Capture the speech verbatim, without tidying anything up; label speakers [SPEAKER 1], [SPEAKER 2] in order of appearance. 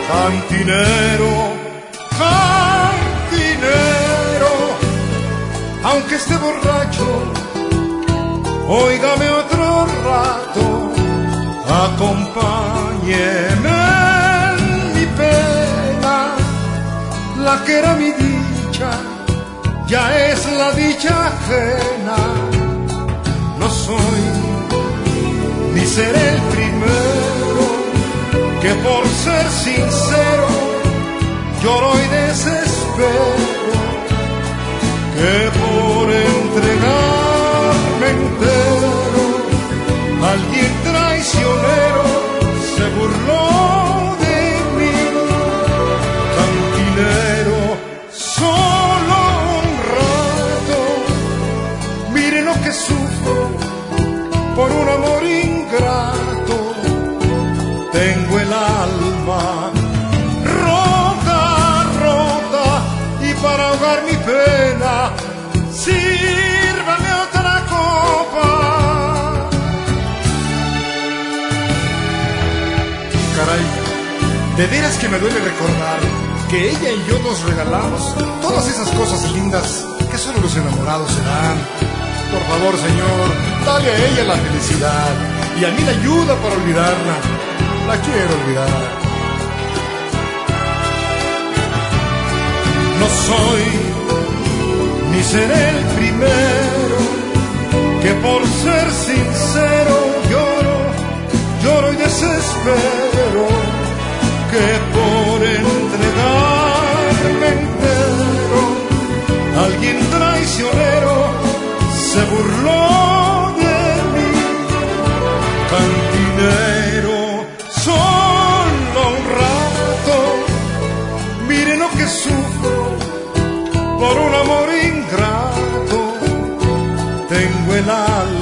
[SPEAKER 1] Cantinero, cantinero, aunque esté borracho, óigame otro rato, acompáñeme en mi pena, la que era mi dicha, ya es la dicha ajena. No soy ni seré el primero que por ser sincero lloro y desespero, que por entregarme entero alguien traicionero se burló de mí. Cantinero, solo un rato, mire lo que sufro por un amor ingrato. Tengo el alma rota, rota, y para ahogar mi pena, sírvame otra copa. Caray, de veras que me duele recordar que ella y yo nos regalamos todas esas cosas lindas que solo los enamorados se dan. Por favor, Señor, dale a ella la felicidad y a mí la ayuda para olvidarla. La quiero olvidar. No soy ni seré el primero que por ser sincero lloro, lloro y desespero, que por entregarme entero alguien traicionero se burló de mí. Cantinero, solo un rato, mire lo que sufro por un amor ingrato. Tengo el alma